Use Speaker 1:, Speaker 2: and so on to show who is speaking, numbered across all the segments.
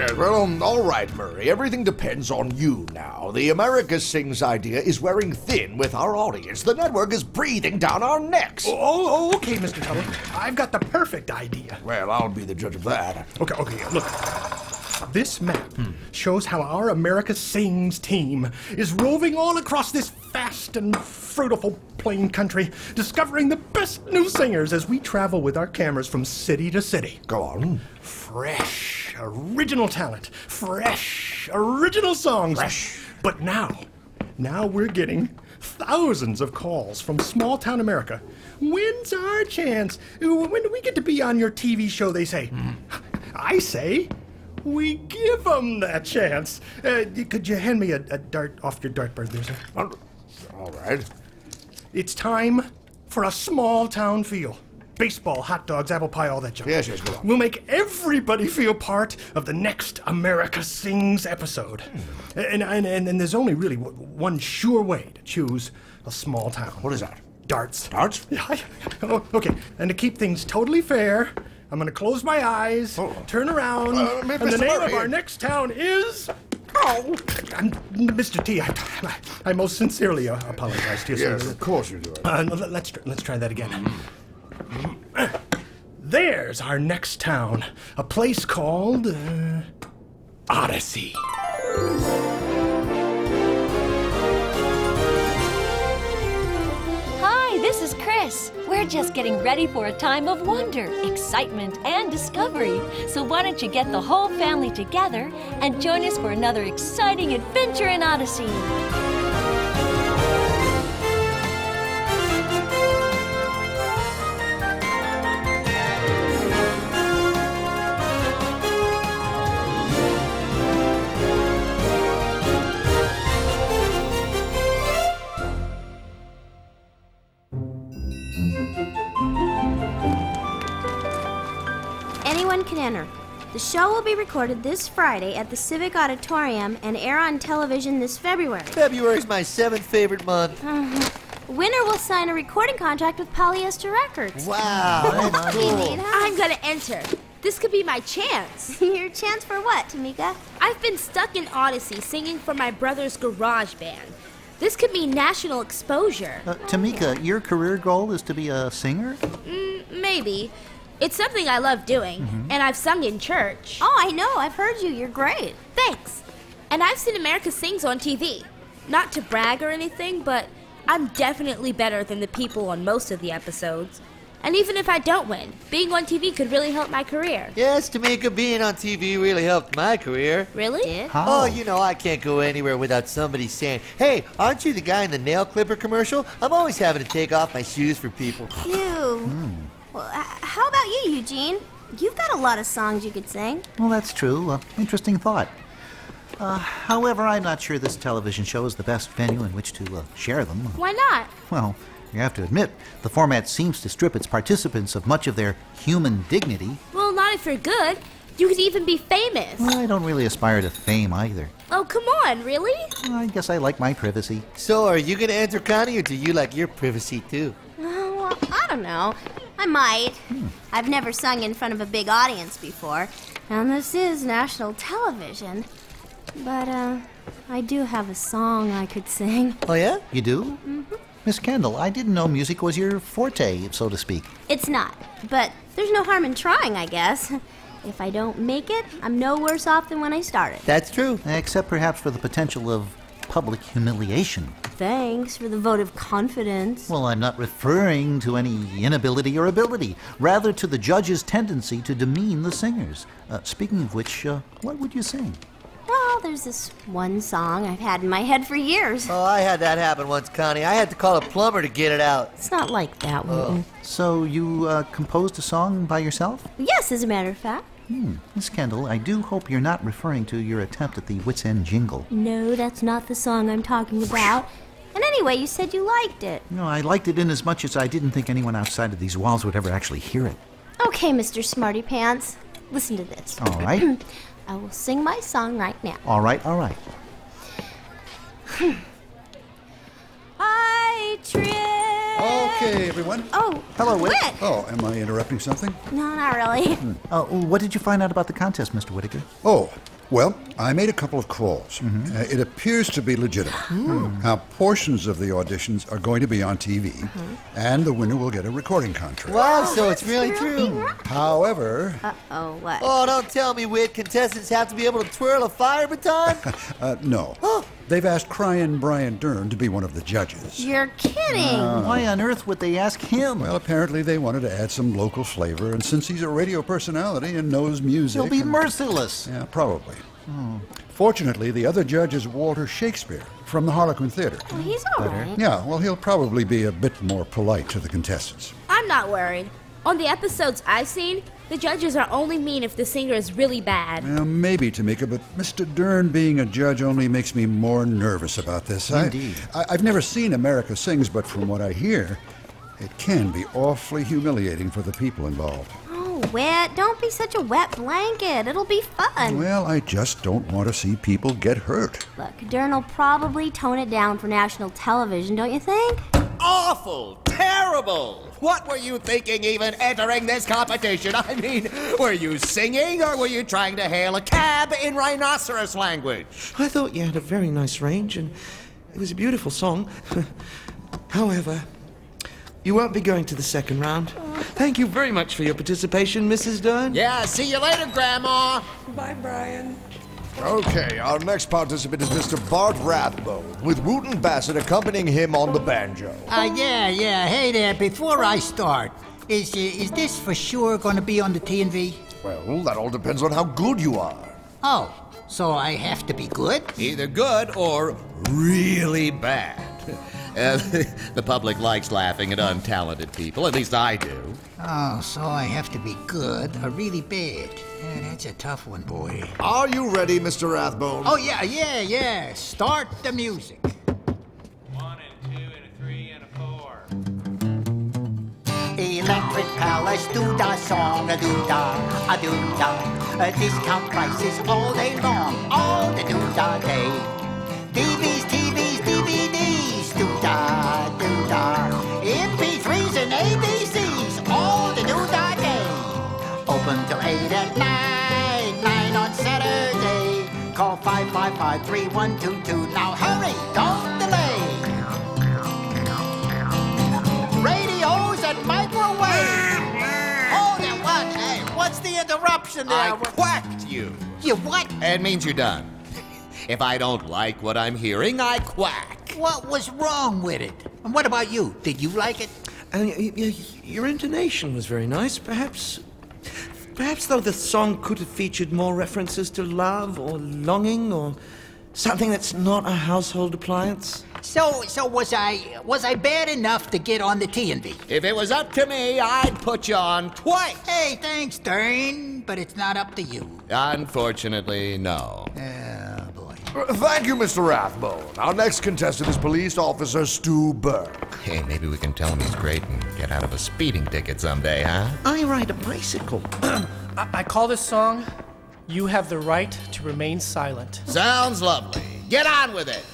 Speaker 1: Yes, well, all right, Murray. Everything depends on you now. The America Sings idea is wearing thin with our audience. The network is breathing down our necks.
Speaker 2: Okay, Mr. Tuttle. I've got the perfect idea.
Speaker 1: Well, I'll be the judge of that.
Speaker 2: Okay, look. This map shows how our America Sings team is roving all across this vast and fruitful plain country, discovering the best new singers as we travel with our cameras from city to city.
Speaker 1: Go on.
Speaker 2: Fresh, original talent. Fresh, original songs.
Speaker 1: Fresh.
Speaker 2: But now we're getting thousands of calls from small-town America. When's our chance? When do we get to be on your TV show, they say. I say, we give them that chance. Could you hand me a dart off your dartboard there, sir?
Speaker 1: All right.
Speaker 2: It's time for a small-town feel. Baseball, hot dogs, apple pie, all that junk.
Speaker 1: Yes, go on.
Speaker 2: We'll make everybody feel part of the next America Sings episode. And there's only really one sure way to choose a small town.
Speaker 1: What is that?
Speaker 2: Darts.
Speaker 1: Darts?
Speaker 2: Okay, and to keep things totally fair, I'm going to close my eyes, turn around, and the
Speaker 1: Mr.
Speaker 2: name
Speaker 1: Murray.
Speaker 2: of our next town is... Mr. T, I most sincerely apologize to you, sir.
Speaker 1: Yes, of course you do.
Speaker 2: Let's try that again. There's our next town, a place called Odyssey.
Speaker 3: Hi, this is Chris. We're just getting ready for a time of wonder, excitement, and discovery. So why don't you get the whole family together and join us for another exciting adventure in Odyssey?
Speaker 4: Anyone can enter. The show will be recorded this Friday at the Civic Auditorium and air on television this February.
Speaker 5: February's my 7th favorite month.
Speaker 4: Winner will sign a recording contract with Polyester Records.
Speaker 5: Wow, that's cool.
Speaker 6: I'm gonna enter. This could be my chance.
Speaker 4: Your chance for what, Tamika?
Speaker 6: I've been stuck in Odyssey singing for my brother's garage band. This could mean national exposure.
Speaker 7: Tamika, your career goal is to be a singer?
Speaker 6: Maybe. It's something I love doing, and I've sung in church.
Speaker 4: Oh, I know. I've heard you. You're great.
Speaker 6: Thanks. And I've seen America Sings on TV. Not to brag or anything, but I'm definitely better than the people on most of the episodes. And even if I don't win, being on TV could really help my career.
Speaker 5: Yes, Tamika, being on TV really helped my career.
Speaker 6: Really?
Speaker 5: Oh, you know, I can't go anywhere without somebody saying, "Hey, aren't you the guy in the nail clipper commercial? I'm always having to take off my shoes for people."
Speaker 4: Ew. Well, how about you, Eugene? You've got a lot of songs you could sing.
Speaker 7: Well, that's true. Interesting thought. However, I'm not sure this television show is the best venue in which to share them.
Speaker 6: Why not?
Speaker 7: Well, you have to admit, the format seems to strip its participants of much of their human dignity.
Speaker 6: Well, not if you're good. You could even be famous.
Speaker 7: Well, I don't really aspire to fame either.
Speaker 6: Oh, come on, really?
Speaker 7: I guess I like my privacy.
Speaker 5: So, are you going to enter, Connie, or do you like your privacy, too?
Speaker 4: Well, I don't know. I might. I've never sung in front of a big audience before, and this is national television. But, I do have a song I could sing.
Speaker 5: Oh, yeah?
Speaker 7: You do? Miss Kendall, I didn't know music was your forte, so to speak.
Speaker 4: It's not, but there's no harm in trying, I guess. If I don't make it, I'm no worse off than when I started.
Speaker 5: That's true.
Speaker 7: Except perhaps for the potential of public humiliation.
Speaker 4: Thanks for the vote of confidence.
Speaker 7: Well, I'm not referring to any inability or ability, rather to the judge's tendency to demean the singers. Speaking of which, what would you sing?
Speaker 4: Well, there's this one song I've had in my head for years.
Speaker 5: Oh, I had that happen once, Connie. I had to call a plumber to get it out.
Speaker 4: It's not like that, Wooten.
Speaker 7: So you composed a song by yourself?
Speaker 4: Yes, as a matter of fact.
Speaker 7: Miss Kendall, I do hope you're not referring to your attempt at the Wits End jingle.
Speaker 4: No, that's not the song I'm talking about. And anyway, you said you liked it.
Speaker 7: No, I liked it in as much as I didn't think anyone outside of these walls would ever actually hear it.
Speaker 4: Okay, Mr. Smarty Pants. Listen to this.
Speaker 7: All right.
Speaker 4: I will sing my song right now.
Speaker 7: All right.
Speaker 4: I trip.
Speaker 8: Okay, everyone.
Speaker 4: Oh,
Speaker 7: Hello, Whit.
Speaker 8: Oh, am I interrupting something?
Speaker 4: No, not really.
Speaker 7: What did you find out about the contest, Mr. Whittaker?
Speaker 8: Oh, Well, I made a couple of calls. It appears to be legitimate. Now, portions of the auditions are going to be on TV, and the winner will get a recording contract.
Speaker 5: Wow, so it's really true.
Speaker 8: However,
Speaker 4: Uh-oh, what?
Speaker 5: Oh, don't tell me, Whit. Contestants have to be able to twirl a fire baton?
Speaker 8: no. They've asked Cryin' Brian Dern to be one of the judges.
Speaker 4: You're kidding.
Speaker 7: Why on earth would they ask him?
Speaker 8: Well, apparently they wanted to add some local flavor, and since he's a radio personality and knows music...
Speaker 7: He'll be merciless.
Speaker 8: Yeah, probably. Fortunately, the other judge is Walter Shakespeare from the Harlequin Theater.
Speaker 4: Well, he's all right.
Speaker 8: Yeah, well, he'll probably be a bit more polite to the contestants.
Speaker 6: I'm not worried. On the episodes I've seen, the judges are only mean if the singer is really bad.
Speaker 8: Well, maybe, Tamika, but Mr. Dern being a judge only makes me more nervous about this.
Speaker 7: Indeed.
Speaker 8: I've never seen America Sings, but from what I hear, it can be awfully humiliating for the people involved.
Speaker 4: Oh, Whit, don't be such a wet blanket. It'll be fun.
Speaker 8: Well, I just don't want to see people get hurt.
Speaker 4: Look, Dern will probably tone it down for national television, don't you think?
Speaker 1: Awful! Terrible! What were you thinking even entering this competition? I mean, were you singing or were you trying to hail a cab in rhinoceros language?
Speaker 9: I thought you had a very nice range, and it was a beautiful song. However, you won't be going to the second round. Thank you very much for your participation, Mrs. Dern.
Speaker 1: Yeah, see you later, Grandma!
Speaker 9: Bye, Brian.
Speaker 1: Okay, our next participant is Mr. Bart Rathbone, with Wooten Bassett accompanying him on the banjo.
Speaker 10: Yeah. Hey there, before I start, is this for sure going to be on the TV?
Speaker 1: Well, that all depends on how good you are.
Speaker 10: Oh, so I have to be good?
Speaker 1: Either good or really bad. The public likes laughing at untalented people, at least I do.
Speaker 10: Oh, so I have to be good or really bad? Yeah, that's a tough one, boy.
Speaker 1: Are you ready, Mr. Rathbone?
Speaker 10: Oh, yeah. Start the music.
Speaker 11: 1 and 2 and a 3 and a 4.
Speaker 10: Electric Palace, do-da song, a discount prices all day long, all the do-da day. TVs, DVDs, do-da. MP3s and ABCs, all the do-da day. Open till 8 at night, 9 on Saturday. Call 555-3122. Now hurry, don't delay. Radios and microwaves. Hold it, what? Hey, what's the interruption there?
Speaker 1: I quacked you.
Speaker 10: You what?
Speaker 1: It means you're done. If I don't like what I'm hearing, I quack.
Speaker 10: What was wrong with it? And what about you? Did you like it?
Speaker 9: Your intonation was very nice. Perhaps, though, the song could have featured more references to love or longing or something that's not a household appliance.
Speaker 10: So was I bad enough to get on the TV?
Speaker 1: If it was up to me, I'd put you on twice.
Speaker 10: Hey, thanks, Dern, but it's not up to you.
Speaker 1: Unfortunately, no.
Speaker 10: Oh, boy.
Speaker 1: Thank you, Mr. Rathbone. Our next contestant is Police Officer Stu Burke. Hey, maybe we can tell him he's great and get out of a speeding ticket someday, huh?
Speaker 9: I ride a bicycle.
Speaker 12: I call this song, You Have the Right to Remain Silent.
Speaker 1: Sounds lovely. Get on with it.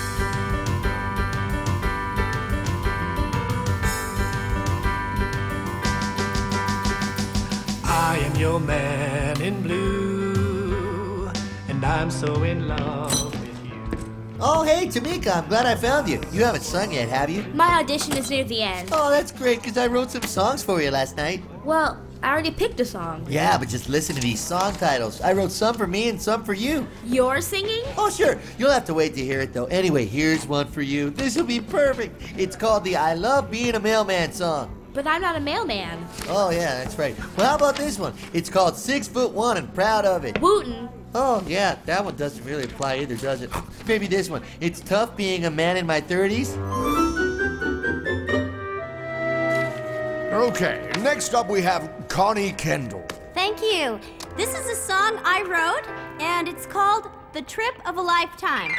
Speaker 12: I am your man in blue, and I'm so in love with you.
Speaker 5: Oh, hey, Tamika, I'm glad I found you. You haven't sung yet, have you?
Speaker 6: My audition is near the end.
Speaker 5: Oh, that's great, because I wrote some songs for you last night.
Speaker 6: Well, I already picked a song.
Speaker 5: Yeah, but just listen to these song titles. I wrote some for me and some for you.
Speaker 6: You're singing?
Speaker 5: Oh, sure. You'll have to wait to hear it, though. Anyway, here's one for you. This will be perfect. It's called the I Love Being a Mailman song.
Speaker 6: But I'm not a mailman.
Speaker 5: Oh, yeah, that's right. Well, how about this one? It's called 6'1" and Proud of It.
Speaker 6: Wooten.
Speaker 5: Oh, yeah, that one doesn't really apply either, does it? Maybe this one. It's tough being a man in my 30s.
Speaker 1: Okay, next up we have Connie Kendall.
Speaker 4: Thank you. This is a song I wrote, and it's called The Trip of a Lifetime.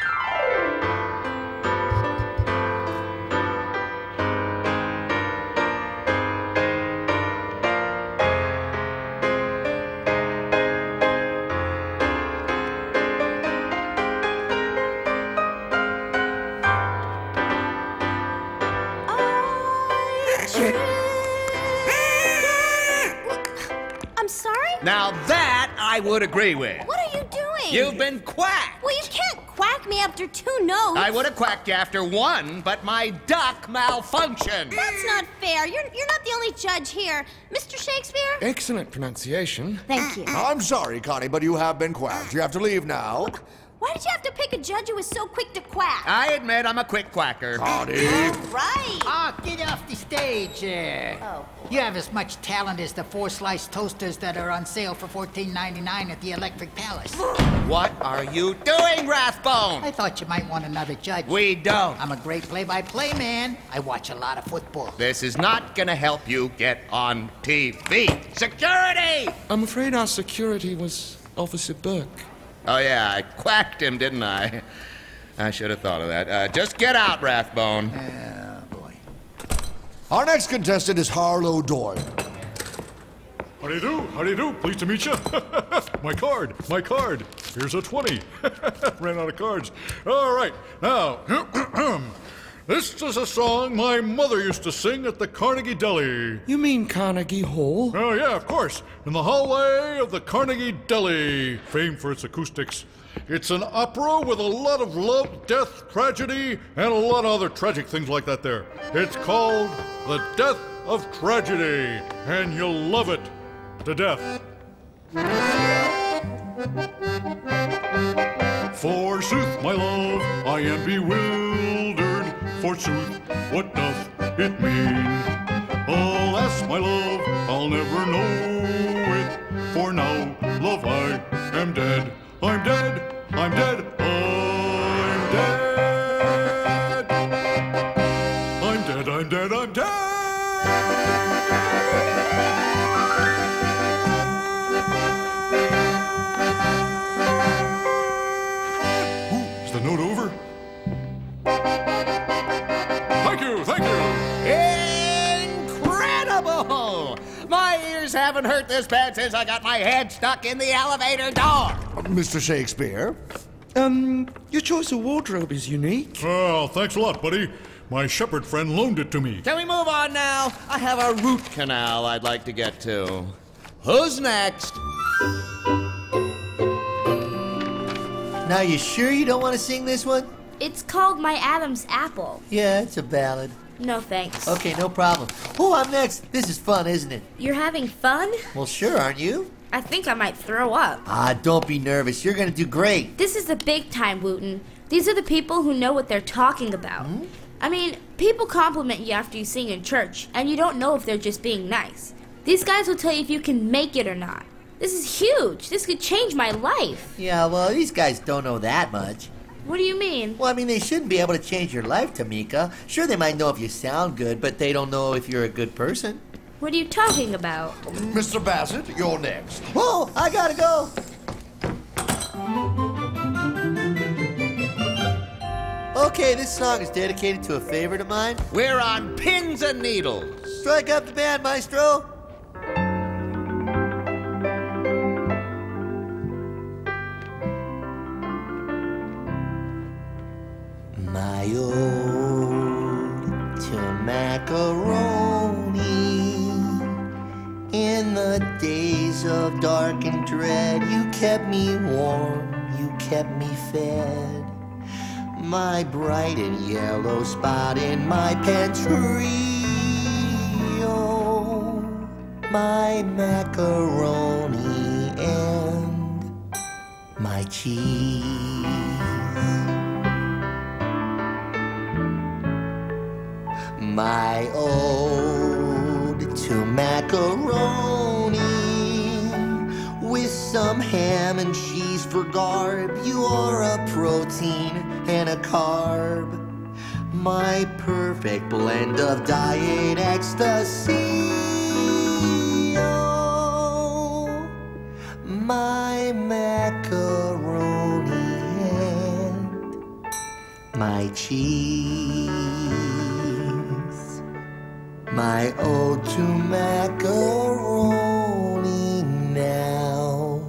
Speaker 4: I'm sorry?
Speaker 1: Now that I would agree with.
Speaker 4: What are you doing?
Speaker 1: You've been quacked.
Speaker 4: Well, you can't quack me after 2 notes.
Speaker 1: I would have quacked you after 1, but my duck malfunctioned.
Speaker 4: That's not fair. You're not the only judge here. Mr. Shakespeare?
Speaker 13: Excellent pronunciation.
Speaker 4: Thank you.
Speaker 14: I'm sorry, Connie, but you have been quacked. You have to leave now.
Speaker 4: Why did you have to pick a judge who was so quick to quack?
Speaker 1: I admit I'm a quick quacker.
Speaker 14: Connie.
Speaker 4: Right.
Speaker 10: Oh, get off the stage there.
Speaker 4: Oh.
Speaker 10: You have as much talent as the 4-slice toasters that are on sale for $14.99 at the Electric Palace.
Speaker 1: What are you doing, Rathbone?
Speaker 10: I thought you might want another judge.
Speaker 1: We don't.
Speaker 10: I'm a great play-by-play man. I watch a lot of football.
Speaker 1: This is not gonna help you get on TV. Security!
Speaker 13: I'm afraid our security was Officer Burke.
Speaker 1: Oh, yeah, I quacked him, didn't I? I should have thought of that. Just get out, Rathbone.
Speaker 10: Boy.
Speaker 14: Our next contestant is Harlow Doyle.
Speaker 2: How do you do? How do you do? Pleased to meet you. My card. Here's a 20. Ran out of cards. All right, now, this is a song my mother used to sing at the Carnegie Deli.
Speaker 13: You mean Carnegie Hall?
Speaker 2: Oh, yeah, of course. In the hallway of the Carnegie Deli, famed for its acoustics. It's an opera with a lot of love, death, tragedy, and a lot of other tragic things like that there. It's called The Death of Tragedy, and you'll love it to death. Forsooth, my love, I am bewildered. Forsooth, what doth it mean? Alas, my love, I'll never know it. For now, love, I am dead. I'm dead, I'm dead, I'm dead. I'm dead, I'm dead, I'm dead. Ooh, is the note over? Thank you, thank you.
Speaker 1: Incredible! My ears haven't hurt this bad since I got my head stuck in the elevator door.
Speaker 14: Mr. Shakespeare.
Speaker 13: Your choice of wardrobe is unique.
Speaker 2: Well, thanks a lot, buddy. My shepherd friend loaned it to me.
Speaker 1: Can we move on now? I have a root canal I'd like to get to. Who's next?
Speaker 5: Now, you sure you don't want to sing this one?
Speaker 6: It's called My Adam's Apple.
Speaker 5: Yeah, it's a ballad.
Speaker 6: No thanks.
Speaker 5: Okay, no problem. Oh, I'm next. This is fun, isn't it?
Speaker 6: You're having fun?
Speaker 5: Well, sure, aren't you?
Speaker 6: I think I might throw up.
Speaker 5: Don't be nervous. You're going to do great.
Speaker 6: This is the big time, Wooten. These are the people who know what they're talking about. I mean, people compliment you after you sing in church, and you don't know if they're just being nice. These guys will tell you if you can make it or not. This is huge. This could change my life.
Speaker 5: Yeah, well, these guys don't know that much.
Speaker 6: What do you mean?
Speaker 5: Well, I mean, they shouldn't be able to change your life, Tamika. Sure, they might know if you sound good, but they don't know if you're a good person.
Speaker 6: What are you talking about?
Speaker 14: Mr. Bassett, you're next.
Speaker 5: Oh, I gotta go. Okay, this song is dedicated to a favorite of mine.
Speaker 1: We're on pins and needles.
Speaker 5: Strike up the band, maestro. My ode to macaroni. In the days of dark and dread, you kept me warm, you kept me fed. My bright and yellow spot in my pantry. Oh, my macaroni and my cheese. My ode to macaroni with some ham and cheese for garb. You are a protein and a carb. My perfect blend of diet ecstasy. Oh, my macaroni and my cheese. My ode to macaroni now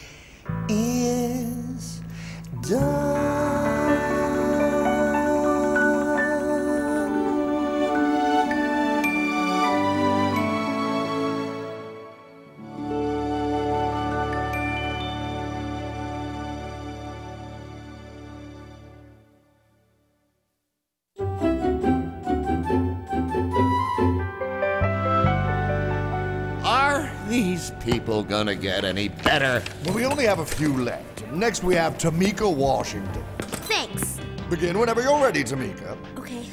Speaker 5: is done.
Speaker 1: these people gonna get any better?
Speaker 14: Well, we only have a few left. Next, we have Tamika Washington.
Speaker 4: Thanks.
Speaker 14: Begin whenever you're ready, Tamika.
Speaker 6: Okay.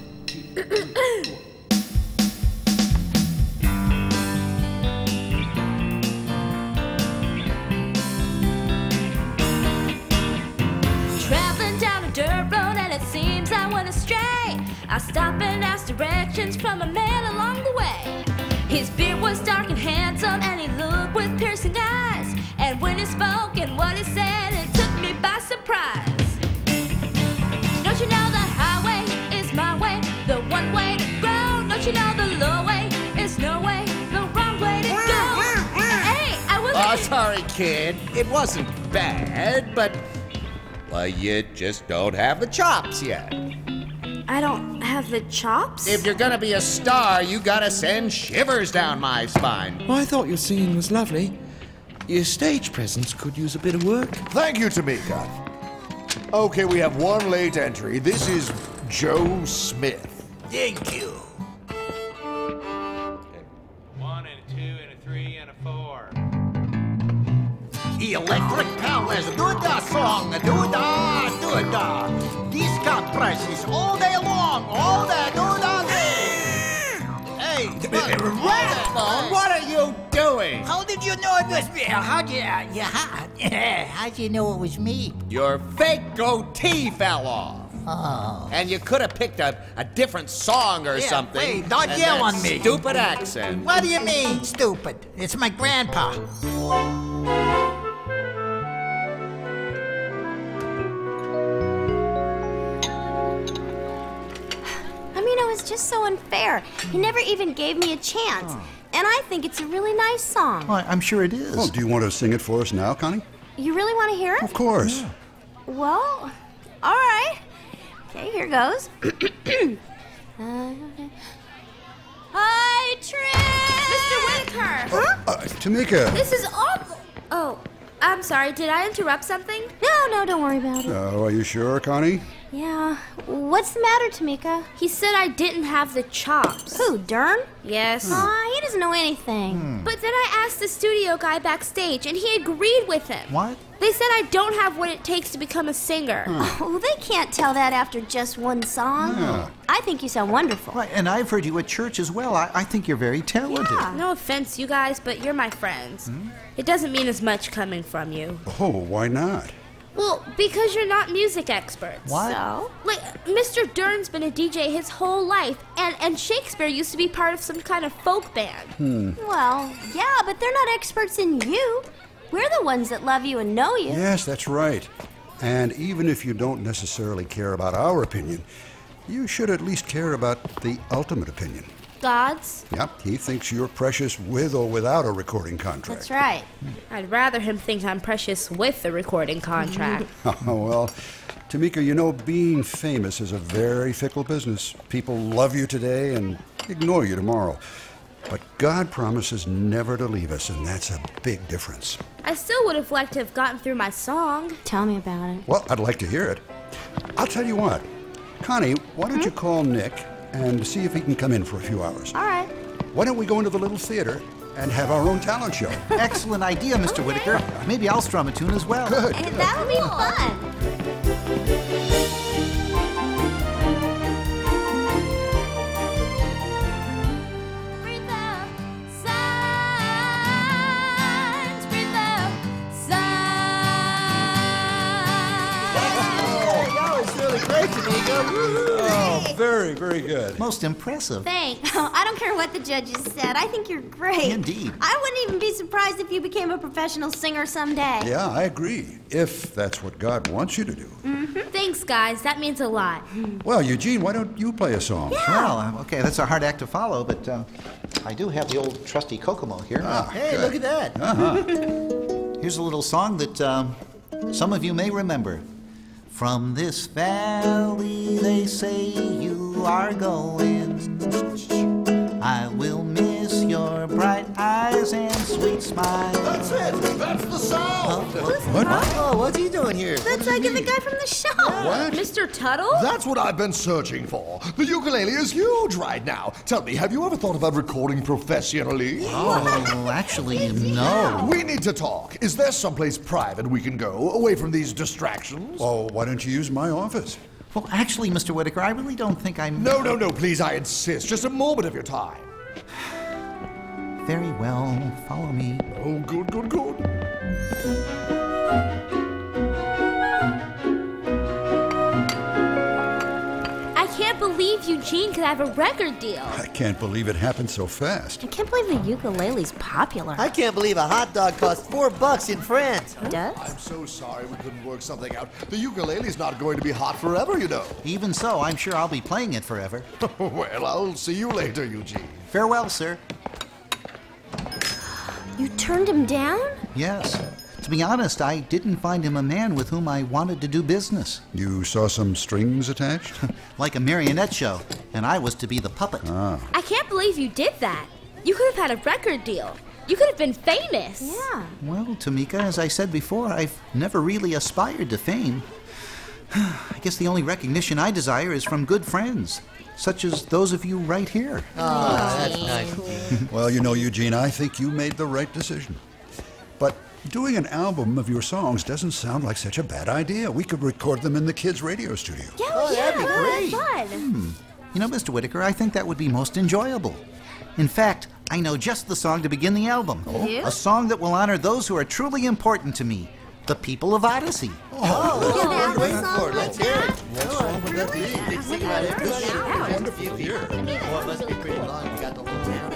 Speaker 15: Traveling down a dirt road and it seems I went astray. I stopped and asked directions from a man along the way. His beard was dark and handsome and he looked with piercing eyes. And when he spoke and what he said, it took me by surprise. Don't you know the highway is my way, the one way to go? Don't you know the low way is no way, the wrong way to go? Hey, I was...
Speaker 1: Oh, sorry, kid. It wasn't bad, but... well, you just don't have the chops yet.
Speaker 6: I don't have the chops?
Speaker 1: If you're gonna be a star, you gotta send shivers down my spine.
Speaker 9: I thought your singing was lovely. Your stage presence could use a bit of work.
Speaker 14: Thank you, Tamika. Okay, we have one late entry. This is Joe Smith.
Speaker 10: Thank you.
Speaker 11: 1 and a 2 and a 3 and a 4.
Speaker 10: Electric Palace, do-da song, do-da, do-da. These compresses all day long, all day, do-da day. Hey,
Speaker 1: Rathbone, what are you doing?
Speaker 10: how did you know it was me? How'd you know it was me?
Speaker 1: Your fake goatee fell off.
Speaker 10: Oh.
Speaker 1: And you could have picked a different song or
Speaker 10: Yeah,
Speaker 1: something.
Speaker 10: hey, don't
Speaker 1: than
Speaker 10: yell
Speaker 1: that
Speaker 10: on me.
Speaker 1: Stupid accent.
Speaker 10: What do you mean, stupid? It's my grandpa.
Speaker 4: It was just so unfair. He never even gave me a chance. And I think it's a really nice song.
Speaker 7: Well, I'm sure it is.
Speaker 8: Well, do you want to sing it for us now, Connie?
Speaker 4: You really want to hear it?
Speaker 8: Of course. Yeah.
Speaker 4: Well, all right. Okay, here goes. Hi, Trish!
Speaker 6: Mr. Whitaker!
Speaker 8: Tamika.
Speaker 6: This is awful. Oh, I'm sorry. Did I interrupt something?
Speaker 4: No, don't worry about it.
Speaker 8: Are you sure, Connie?
Speaker 4: Yeah. What's the matter, Tamika?
Speaker 6: He said I didn't have the chops.
Speaker 4: Who, Dern?
Speaker 6: Yes.
Speaker 4: He doesn't know anything.
Speaker 6: But then I asked the studio guy backstage, and he agreed with him.
Speaker 7: What?
Speaker 6: They said I don't have what it takes to become a singer.
Speaker 4: Oh, they can't tell that after just one song.
Speaker 8: Yeah.
Speaker 4: I think you sound wonderful.
Speaker 7: Right, and I've heard you at church as well. I think you're very talented.
Speaker 4: Yeah.
Speaker 6: No offense, you guys, but you're my friends. It doesn't mean as much coming from you.
Speaker 8: Oh, why not?
Speaker 6: Well, because you're not music experts.
Speaker 7: What?
Speaker 4: So?
Speaker 6: Like, Mr. Dern's been a DJ his whole life, and Shakespeare used to be part of some kind of folk band.
Speaker 4: Well, yeah, but they're not experts in you. We're the ones that love you and know you.
Speaker 8: Yes, that's right. And even if you don't necessarily care about our opinion, you should at least care about the ultimate opinion.
Speaker 6: God's?
Speaker 8: Yep, he thinks you're precious with or without a recording contract.
Speaker 4: That's right.
Speaker 6: I'd rather him think I'm precious with the recording contract.
Speaker 8: Oh, well, Tamika, you know, being famous is a very fickle business. People love you today and ignore you tomorrow. But God promises never to leave us, and that's a big difference.
Speaker 6: I still would have liked to have gotten through my song.
Speaker 4: Tell me about it.
Speaker 8: Well, I'd like to hear it. I'll tell you what. Connie, why don't you call Nick and see if he can come in for a few hours?
Speaker 4: All right.
Speaker 8: Why don't we go into the little theater and have our own talent show?
Speaker 7: Excellent idea, Mr. Whitaker. Maybe I'll strum a tune as well.
Speaker 8: Good.
Speaker 4: And that'll be fun.
Speaker 8: Oh, very, very good.
Speaker 7: Most impressive.
Speaker 4: Thanks. I don't care what the judges said. I think you're great.
Speaker 7: Indeed.
Speaker 4: I wouldn't even be surprised if you became a professional singer someday.
Speaker 8: Yeah, I agree. If that's what God wants you to do.
Speaker 6: Thanks, guys. That means a lot.
Speaker 8: Well, Eugene, why don't you play a song?
Speaker 7: Well, okay, that's a hard act to follow, but I do have the old trusty Kokomo here.
Speaker 10: Hey,
Speaker 8: good.
Speaker 10: look at that.
Speaker 7: Here's a little song that some of you may remember. From this valley they say you are going. I will miss your bright eyes and sweet smile.
Speaker 14: That's it. That's the sound.
Speaker 8: What?
Speaker 5: Oh, what's he doing here?
Speaker 4: That's like the guy from the show.
Speaker 8: What?
Speaker 6: Mr. Tuttle?
Speaker 14: That's what I've been searching for. The ukulele is huge right now. Tell me, have you ever thought about recording professionally?
Speaker 7: Oh, actually, no.
Speaker 14: We need to talk. Is there someplace private we can go, away from these distractions?
Speaker 8: Oh, why don't you use my office?
Speaker 7: Well, actually, Mr. Whitaker, I really don't think I'm...
Speaker 14: No, please, I insist. Just a moment of your time.
Speaker 7: Very well. Follow me.
Speaker 14: Oh, good.
Speaker 6: I can't believe Eugene could have a record deal.
Speaker 8: I can't believe it happened so fast.
Speaker 4: I can't believe the ukulele's popular.
Speaker 5: I can't believe a hot dog costs $4 in France.
Speaker 4: It does?
Speaker 14: I'm so sorry we couldn't work something out. The ukulele's not going to be hot forever, you know.
Speaker 7: Even so, I'm sure I'll be playing it forever.
Speaker 14: Well, I'll see you later, Eugene.
Speaker 7: Farewell, sir.
Speaker 4: You turned him down?
Speaker 7: Yes. To be honest, I didn't find him a man with whom I wanted to do business.
Speaker 8: You saw some strings attached?
Speaker 7: Like a marionette show, and I was to be the puppet.
Speaker 8: Ah.
Speaker 6: I can't believe you did that. You could have had a record deal. You could have been famous.
Speaker 4: Yeah.
Speaker 7: Well, Tamika, as I said before, I've never really aspired to fame. I guess the only recognition I desire is from good friends, such as those of you right here.
Speaker 5: Oh, that's nice.
Speaker 8: Well, you know, Eugene, I think you made the right decision. But doing an album of your songs doesn't sound like such a bad idea. We could record them in the kids' radio studio.
Speaker 5: That'd be great.
Speaker 6: Fun.
Speaker 7: You know, Mr. Whitaker, I think that would be most enjoyable. In fact, I know just the song to begin the album.
Speaker 4: Yeah?
Speaker 7: A song that will honor those who are truly important to me, the people of Odyssey.
Speaker 5: We're waiting for it. Let's hear it. What's wrong with that beat? They sing about everything. Wonderful here. Well, it must be pretty long. You got the whole town.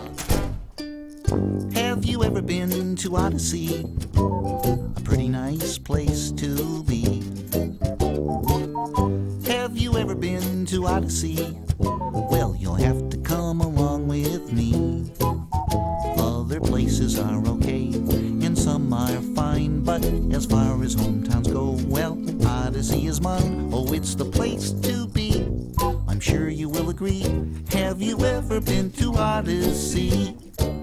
Speaker 7: Have you ever been to Odyssey? A pretty nice place to be. Have you ever been to Odyssey? Well, you'll have to come along with me. Other places are okay, and some are fine, but as far as hometowns go, well, Odyssey is mine. Oh, it's the place to be. I'm sure you will agree. Have you ever been to Odyssey?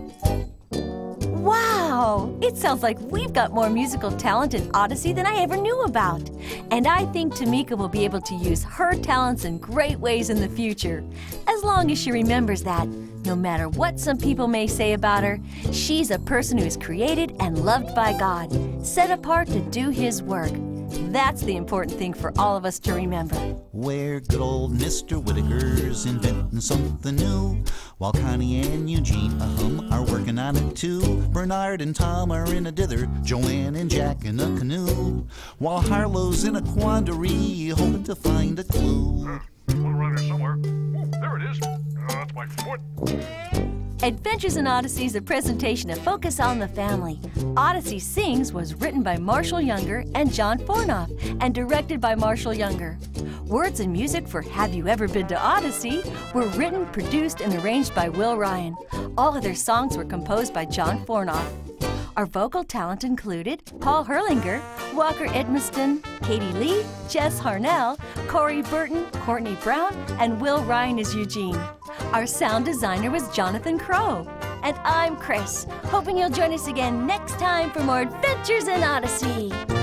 Speaker 3: Wow! It sounds like we've got more musical talent in Odyssey than I ever knew about. And I think Tamika will be able to use her talents in great ways in the future. As long as she remembers that, no matter what some people may say about her, she's a person who is created and loved by God, set apart to do His work. That's the important thing for all of us to remember.
Speaker 7: Where good old Mr. Whitaker's inventing something new, while Connie and Eugene are working on it too. Bernard and Tom are in a dither, Joanne and Jack in a canoe, while Harlow's in a quandary, hoping to find a clue.
Speaker 16: Around here somewhere. There it is. That's my foot.
Speaker 3: Adventures in Odyssey is a presentation of Focus on the Family. Odyssey Sings was written by Marshall Younger and John Fornoff and directed by Marshall Younger. Words and music for Have You Ever Been to Odyssey were written, produced, and arranged by Will Ryan. All other songs were composed by John Fornoff. Our vocal talent included Paul Herlinger, Walker Edmiston, Katie Lee, Jess Harnell, Corey Burton, Courtney Brown, and Will Ryan as Eugene. Our sound designer was Jonathan Crow. And I'm Chris, hoping you'll join us again next time for more Adventures in Odyssey.